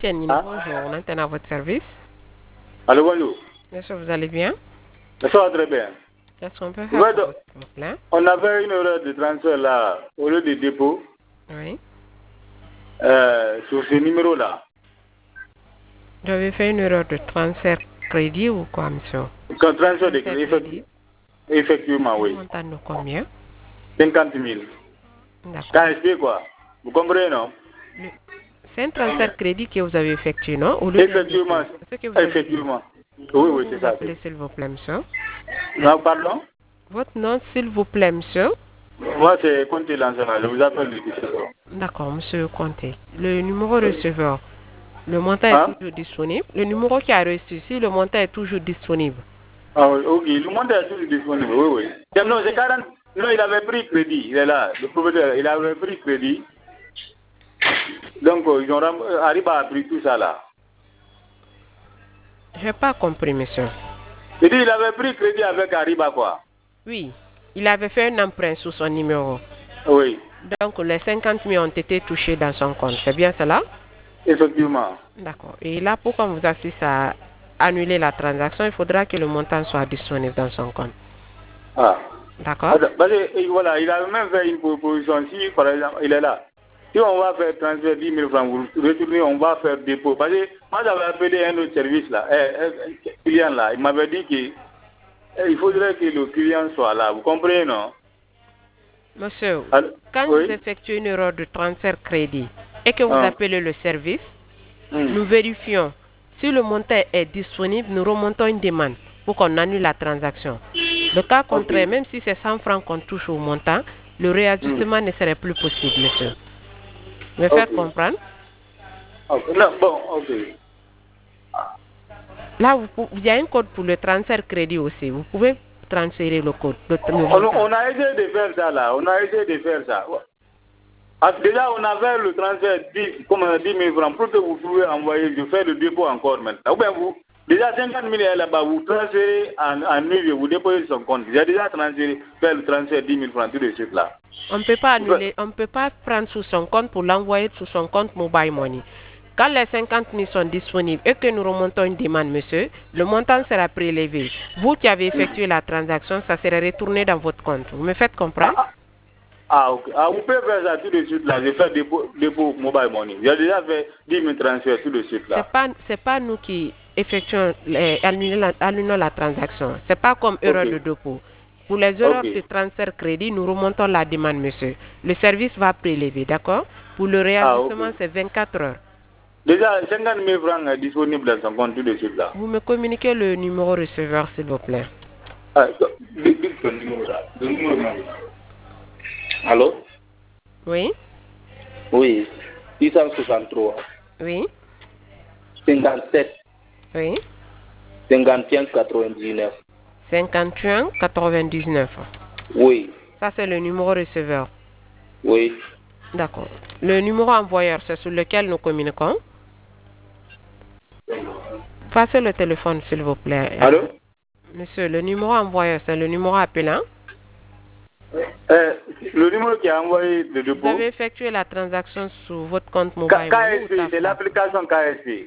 Tianine, bonjour, on est à votre service. Allô, bonjour. Monsieur, vous allez bien? Ça va très bien. Qu'est-ce qu'on peut Ouais, faire pour donc, vous, s'il vous plaît? on avait une erreur de transfert là, au lieu de dépôt, Oui. sur ce numéro-là. Vous avez fait une erreur de transfert crédit ou quoi, monsieur? Quand transfert de Transfert crédit, effectivement, Le oui. montant de combien? 50 000. D'accord. KSP, quoi. Vous comprenez, non? C'est un transfert crédit que vous avez effectué, non? Au lieu d'un Effectivement. dépôt. C'est ce que vous avez dit. Effectivement. Oui, Comment oui, vous c'est vous ça. appelez, s'il vous plaît, monsieur? Non, pardon? Votre nom, s'il vous plaît, monsieur? Moi, c'est Conté Lansana. Je vous appelle le 17. D'accord, monsieur Conté. Le numéro receveur, le montant est Hein? toujours disponible. Le numéro qui a reçu ici, le montant est toujours disponible. Ah oui, ok. Le monde est toujours disponible, oui, oui. Non, c'est 40. Non, il avait pris crédit. Il est là. Le propriétaire, il avait pris crédit. Donc, Ariba a pris tout ça là. Je n'ai pas compris, monsieur. Il dit il avait pris crédit avec Ariba, quoi. Oui, il avait fait un emprunt sous son numéro. Oui, Donc, les 50 000 ont été touchés dans son compte. C'est bien cela? effectivement. D'accord. Et là, pour qu'on vous assiste à annuler la transaction, il faudra que le montant soit disponible dans son compte. Ah. D'accord? Parce que, voilà, il avait même fait une proposition. Si, par exemple, il est là. Si on va faire transfert 10 000 francs, vous retournez, on va faire dépôt. Parce que moi, j'avais appelé un autre service là, un client là. Il m'avait dit qu'il faudrait que le client soit là. Vous comprenez, non? Monsieur, Alors, quand vous oui. effectuez une erreur de transfert crédit et que vous Ah. appelez le service, Hmm. nous vérifions. Si le montant est disponible, nous remontons une demande pour qu'on annule la transaction. Le cas contraire, Ok. même si c'est 100 francs qu'on touche au montant, le Hmm. réajustement ne serait plus possible, monsieur. Me faire Ok. comprendre? Ok. Non, bon, ok. Là, il y a un code pour le transfert crédit aussi. Vous pouvez transférer le code, le montant. On a essayé de faire ça là. On a essayé de faire ça. Déjà, on avait le transfert 10 000 francs pour que vous pouvez envoyer, je fais le dépôt encore maintenant. Ou bien vous, déjà 50 000 est là-bas, vous transférez en nuit, vous déposez son compte. J'ai déjà transféré, fait le transfert 10 000 francs tout de suite là. On ne peut pas annuler, on ne peut pas prendre sous son compte pour l'envoyer sous son compte mobile money. Quand les 50 000 sont disponibles et que nous remontons une demande, monsieur, le montant sera prélevé. Vous qui avez effectué la transaction, ça sera retourné dans votre compte. Vous me faites comprendre? Ok. Vous pouvez faire ça tout de suite là. Je fais dépôt mobile money. J'ai déjà fait 10 000 transferts tout de suite là. C'est pas nous qui effectuons, annulons la transaction. C'est pas comme erreur de Ok. dépôt. Pour les erreurs Ok. de transfert crédit, nous remontons la demande, monsieur. Le service va prélever, d'accord? Pour le Ok. réajustement, c'est 24 heures. Déjà 50 000 francs est disponible dans son compte tout de suite là. Vous me communiquez le numéro receveur, s'il vous plaît. Dites le numéro là. Le numéro même. Allô? Oui? Oui. 663. Oui? 57. Oui? 51 99. 51 99. Oui, Ça, c'est le numéro receveur. oui. D'accord. Le numéro envoyeur, c'est sur lequel nous communiquons. Passez le téléphone, s'il vous plaît. Allô? Monsieur, le numéro envoyeur, c'est le numéro appelant. Le numéro qui a envoyé le Vous avez dépôt, effectué la transaction sur votre compte mobile money ou KSP, c'est TAFTA? l'application KSP.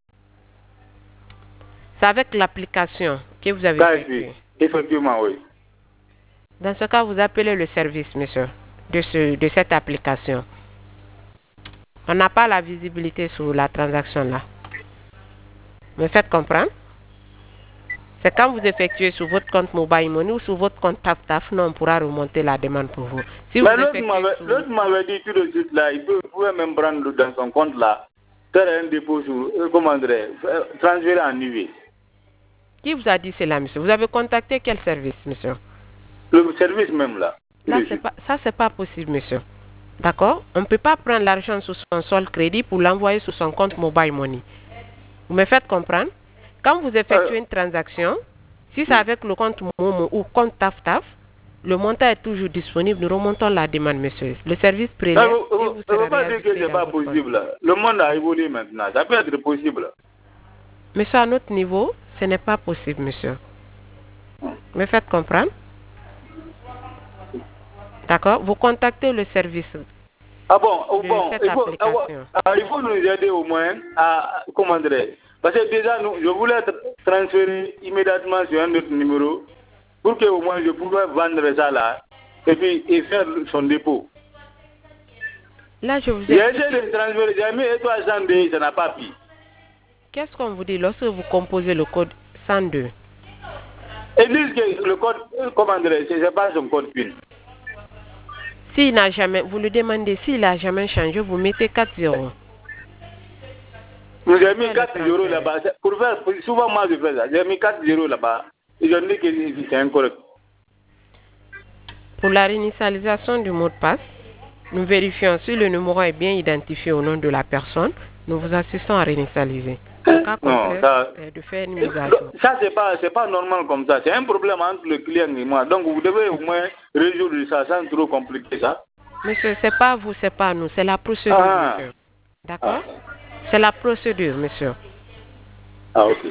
C'est avec l'application que vous avez KSP, effectué. effectivement, oui. Dans ce cas, vous appelez le service, monsieur, de cette application. On n'a pas la visibilité sur la transaction là. Me faites comprendre? C'est quand vous effectuez sur votre compte mobile money ou sur votre compte TAF, nous on pourra remonter la demande pour vous. Si vous Mais effectuez sur... l'autre m'avait dit tout de suite là, il pouvait même prendre dans son compte là, faire un dépôt sur, comment dirais transférer en UV. Qui vous a dit cela, monsieur? Vous avez contacté quel service, monsieur? Le service même là, tout Là, de suite. c'est pas possible, monsieur. D'accord? On ne peut pas prendre l'argent sur son solde crédit pour l'envoyer sur son compte mobile money. Vous me faites comprendre? Quand vous effectuez une transaction, si c'est avec le compte Momo ou compte TAF, le montant est toujours disponible. Nous remontons la demande, monsieur. Le service prélève et vous Ça ne serez veut pas dire que réajusté ce n'est dans pas votre compte. possible. Le monde a évolué maintenant. Ça peut être possible. Monsieur, à notre niveau, ce n'est pas possible, monsieur. Me faites comprendre? D'accord? Vous contactez le service. Ah bon, cette application. il faut nous aider au moins à, comment dire, parce que déjà, je voulais transférer immédiatement sur un autre numéro pour que au moins je pouvais vendre ça là et puis faire son dépôt. Là, je vous ai... J'ai essayé de transférer, j'ai mis étoile 102, ça n'a pas pris. Qu'est-ce qu'on vous dit lorsque vous composez le code 102? Ils disent que le code, comment dire, c'est pas son code PIN. S'il n'a jamais, vous le demandez, s'il n'a jamais changé, vous mettez 4-0. J'ai mis 4-0 là-bas. Pour faire, souvent moi je fais ça. J'ai mis 4-0 là-bas. Ils ont dit que c'est incorrect. Pour la réinitialisation du mot de passe, nous vérifions si le numéro est bien identifié au nom de la personne. Nous vous assistons à réinitialiser. En cas contraire, de faire une mise à jour. Ça, c'est pas normal comme ça. C'est un problème entre le client et moi. Donc, vous devez au moins résoudre ça sans trop compliquer ça. Monsieur, c'est pas vous, c'est pas nous. C'est la procédure, monsieur. D'accord? C'est la procédure, monsieur. Ah, ok.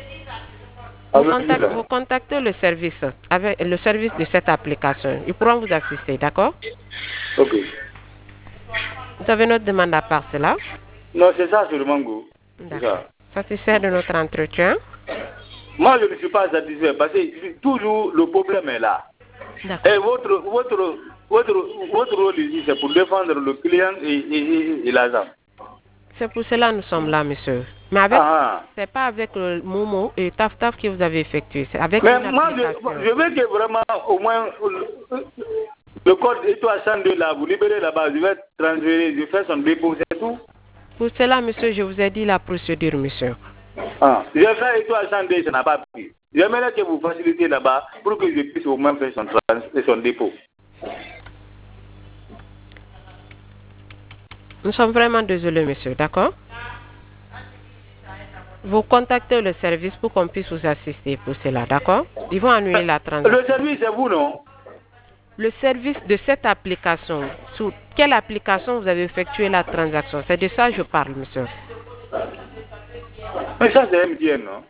Vous contactez le service, avec le service de cette application. Ils pourront vous assister, d'accord? Ok. Vous avez notre demande à part cela? Non, c'est ça sur Mango. D'accord. Satisfait de notre entretien? Moi, je ne suis pas satisfait parce que toujours le problème est là. Et votre rôle ici, c'est pour défendre le client et l'agent. C'est pour cela que nous sommes là, monsieur. Mais avec, c'est pas avec le Momo et Taf que vous avez effectué. C'est avec mais une moi, application. je veux que vraiment, au moins, le code étoile 102 là, vous libérez là-bas, je vais transférer, je fais son dépôt, c'est tout. Pour cela, monsieur, je vous ai dit la procédure, monsieur. J'ai fait étoile 102, ça n'a pas pris. J'aimerais que vous facilitez là-bas pour que je puisse au moins faire son dépôt. Nous sommes vraiment désolés, monsieur, d'accord? Vous contactez le service pour qu'on puisse vous assister pour cela, d'accord? Ils vont annuler la transaction. Le service, c'est vous, non? Le service de cette application, sur quelle application vous avez effectué la transaction? C'est de ça que je parle, monsieur. Mais ça, c'est MTN, non?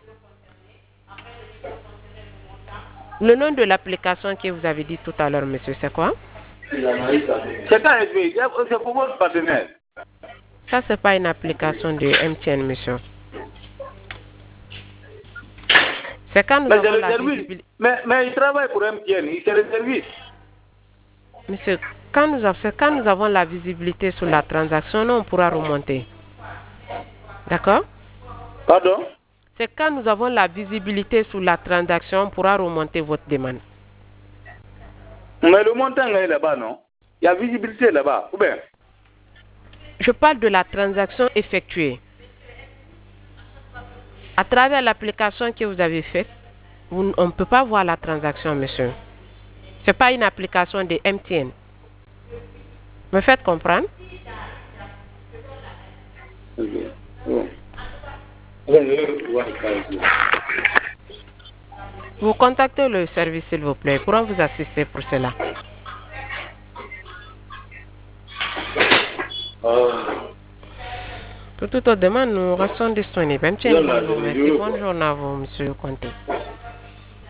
Le nom de l'application que vous avez dit tout à l'heure, monsieur, c'est quoi? C'est pas SBI, c'est pour votre partenaire. Ça, c'est pas une application de MTN, monsieur. C'est quand nous avons la visibilité. Mais il travaille pour MTN, c'est le service. Monsieur, quand nous avons la visibilité sur la transaction, on pourra remonter. D'accord? Pardon? C'est quand nous avons la visibilité sur la transaction, on pourra remonter votre demande. Mais le montant est là-bas, non? Il y a visibilité là-bas, ou bien? Je parle de la transaction effectuée. À travers l'application que vous avez faite, on ne peut pas voir la transaction, monsieur. Ce n'est pas une application de MTN. Me faites comprendre? Vous contactez le service, s'il vous plaît. Ils pourront vous assister pour cela. Pour toute autre demande, nous restons disponibles. Merci. Bonne journée à vous, monsieur Conté.